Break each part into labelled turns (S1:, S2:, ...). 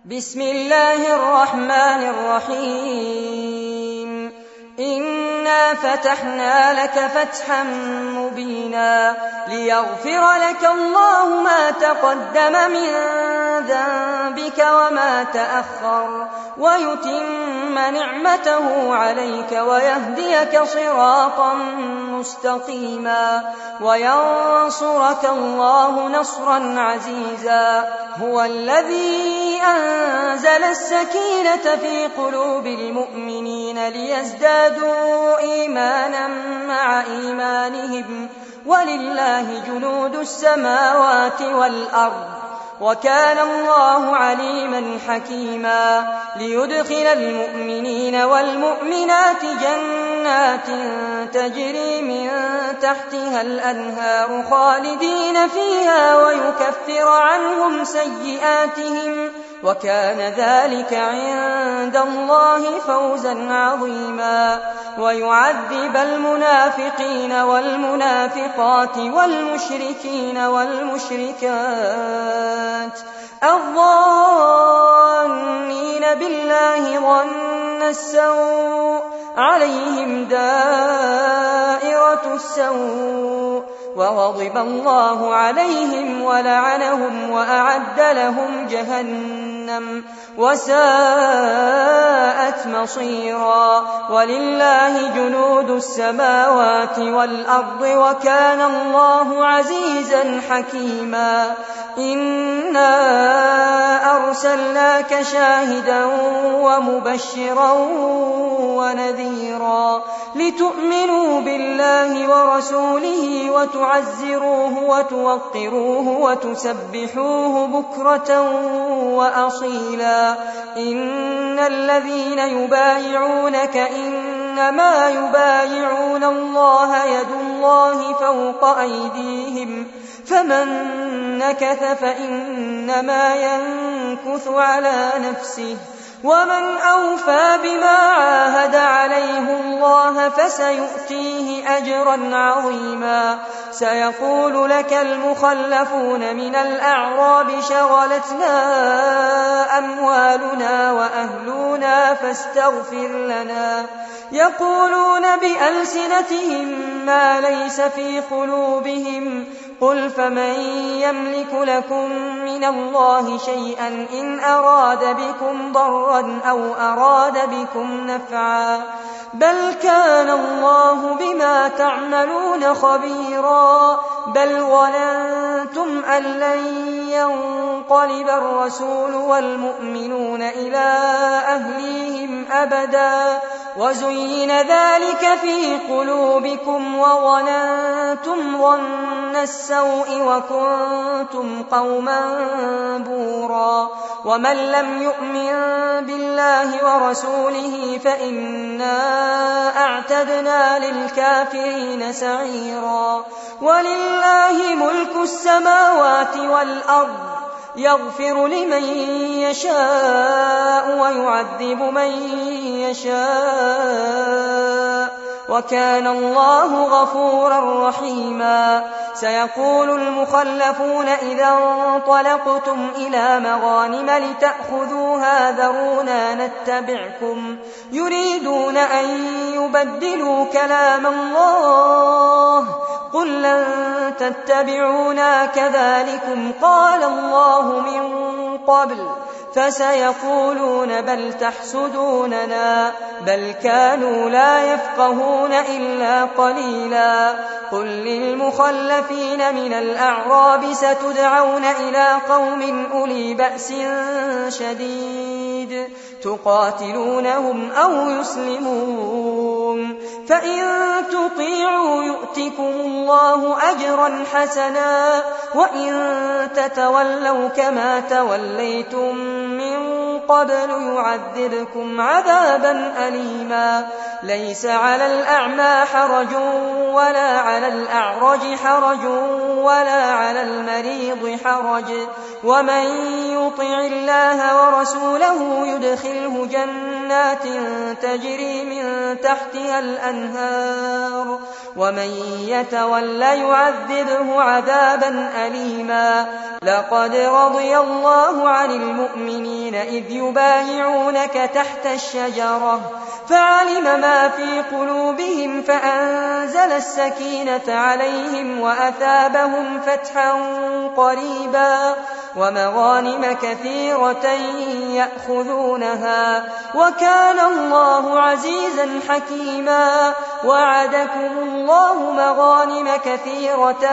S1: بسم الله الرحمن الرحيم إنا فتحنا لك فتحا مبينا ليغفر لك الله ما تقدم من ذنبك وما تأخر ويتم نعمته عليك ويهديك صراطا مستقيما وينصرك الله نصرا عزيزا هو الذي أنزل السكينة في قلوب المؤمنين ليزدادوا إيمانا مع إيمانهم ولله جنود السماوات والأرض وكان الله عليما حكيما ليدخل المؤمنين والمؤمنات جنات تجري من تحتها الأنهار خالدين فيها ويكفر عنهم سيئاتهم وكان ذلك عند الله فوزا عظيما ويعذب المنافقين والمنافقات والمشركين والمشركات الظانين بالله ظن السوء عليهم دائرة السوء وغضب الله عليهم ولعنهم وأعد لهم جهنم وساءت مصيرا ولله جنود السماوات والأرض وكان الله عزيزا حكيما إنا أرسلناك شاهدا ومبشرا ونذيرا لتؤمنوا بالله ورسوله وتعزروه وتوقروه وتسبحوه بكرة وأصيلا إن الذين يبايعونك إنما يبايعون الله يد الله فوق أيديهم فمن نكث فإنما ينكث على نفسه ومن أوفى بما عاهد عليه الله فسيؤتيه أجرا عظيما سيقول لك المخلفون من الأعراب شغلتنا أموالنا وأهلنا فاستغفر لنا يقولون بألسنتهم ما ليس في قلوبهم قل فمن يملك لكم من الله شيئا إن أراد بكم ضرا أو أراد بكم نفعا بل كان الله بما تعملون خبيرا بل ظننتم أن لن ينقلب الرسول والمؤمنون إلى أهليهم أبدا وزين ذلك في قلوبكم وظننتم ظن السوء وكنتم قوما بورا ومن لم يؤمن بالله ورسوله فإنا أعتدنا للكافرين سعيرا ولله ملك السماوات والأرض يغفر لمن يشاء ويعذب من يشاء وكان الله غفورا رحيما سيقول المخلفون إذا انطلقتم إلى مغانم لتأخذوها ذرونا نتبعكم يريدون أن يبدلوا كلام الله قل لن تتبعونا كذلكم قال الله من قبل فسيقولون بل تحسدوننا بل كانوا لا يفقهون إلا قليلا قل للمخلفين من الأعراب ستدعون إلى قوم أولي بأس شديد تقاتلونهم أو يسلمون فإن تطيعوا يؤتكم الله أجرا حسنا وإن تتولوا كما توليتم من قبل يعذبكم عذابا أليما ليس على الأعمى حرج ولا على الأعرج حرج ولا على المريض حرج ومن يطع الله ورسوله يدخله جنات تجري من تحتها الأنهار ومن يتول يعذبه عذابا أليما لقد رضي الله عن المؤمنين إذ يبايعونك تحت الشجرة فعلم ما في قلوبهم فأنزل السكينة عليهم وأثابهم فتحا قريبا ومغانم كثيرة يأخذونها وكان الله عزيزا حكيما وعدكم الله مغانم كثيرة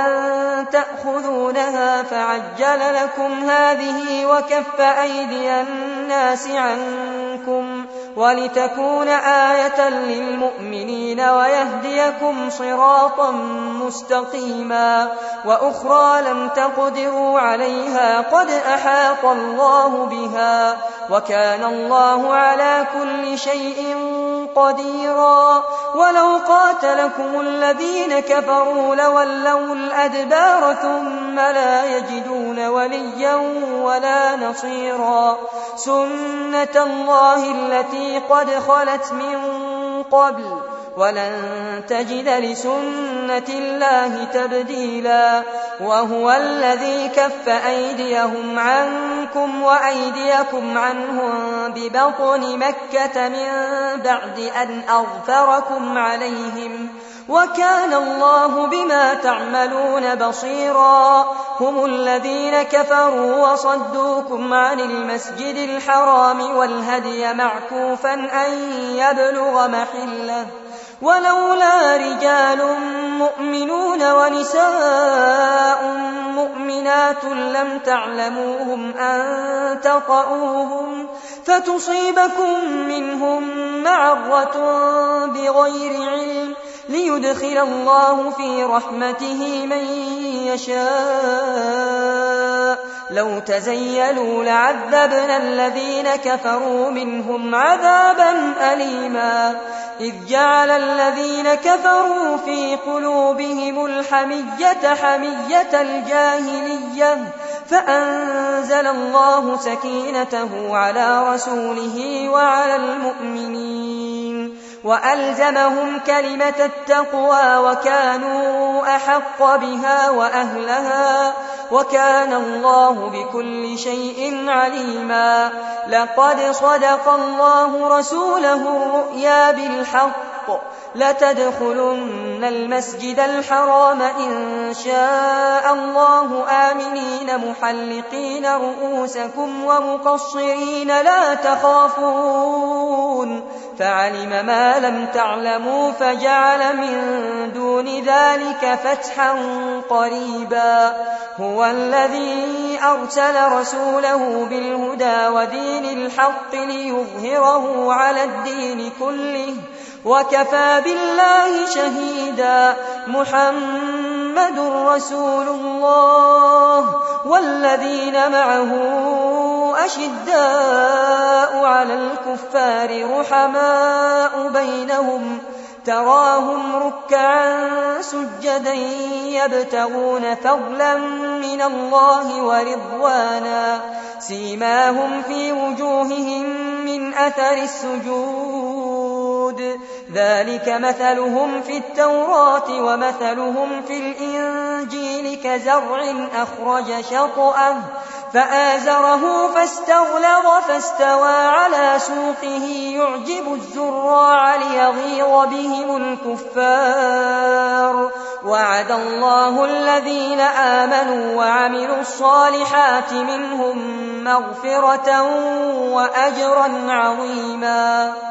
S1: تأخذونها فعجل لكم هذه وكف أيدي الناس عنكم ولتكون آية للمؤمنين ويهديكم صراطا مستقيما وأخرى لم تقدروا عليها قد أحاط الله بها وكان الله على كل شيء قديرا ولو قاتلكم الذين كفروا لولوا الأدبار ثم لا يجدون وليا ولا نصيرا سنة الله التي قد خلت من قبل ولن تجد لسنة الله تبديلا وهو الذي كف أيديهم عنكم وأيديكم عنهم ببطن مكة من بعد أن أظفركم عليهم وكان الله بما تعملون بصيرا هم الذين كفروا وصدوكم عن المسجد الحرام والهدي معكوفا أن يبلغ محله ولولا رجال مؤمنون ونساء مؤمنات لم تعلموهم أن تطؤوهم فتصيبكم منهم معرة بغير علم ليدخل الله في رحمته من يشاء لو تزيلوا لعذبنا الذين كفروا منهم عذابا أليما إذ جعل الذين كفروا في قلوبهم الحمية حمية الجاهلية فأنزل الله سكينته على رسوله وعلى المؤمنين وألزمهم كلمة التقوى وكانوا أحق بها وأهلها وكان الله بكل شيء عليما لقد صدق الله رسوله الرؤيا بالحق لتدخلن المسجد الحرام إن شاء الله آمنين محلقين رؤوسكم ومقصرين لا تخافون فعلم ما لم تعلموا فجعل من دون ذلك فتحا قريبا هو الذي أرسل رسوله بالهدى ودين الحق ليظهره على الدين كله وكفى بالله شهيدا محمد رسول الله والذين معه أشداء على الكفار رحماء بينهم تراهم ركعا سجدا يبتغون فضلا من الله ورضوانا سيماهم في وجوههم من أثر السجود ذلك مثلهم في التوراة ومثلهم في الإنجيل كزرع أخرج شطأه فآزره فاستغلظ فاستوى على سوقه يعجب الزراع ليغيظ بهم الكفار وعد الله الذين آمنوا وعملوا الصالحات منهم مغفرة وأجرا عظيما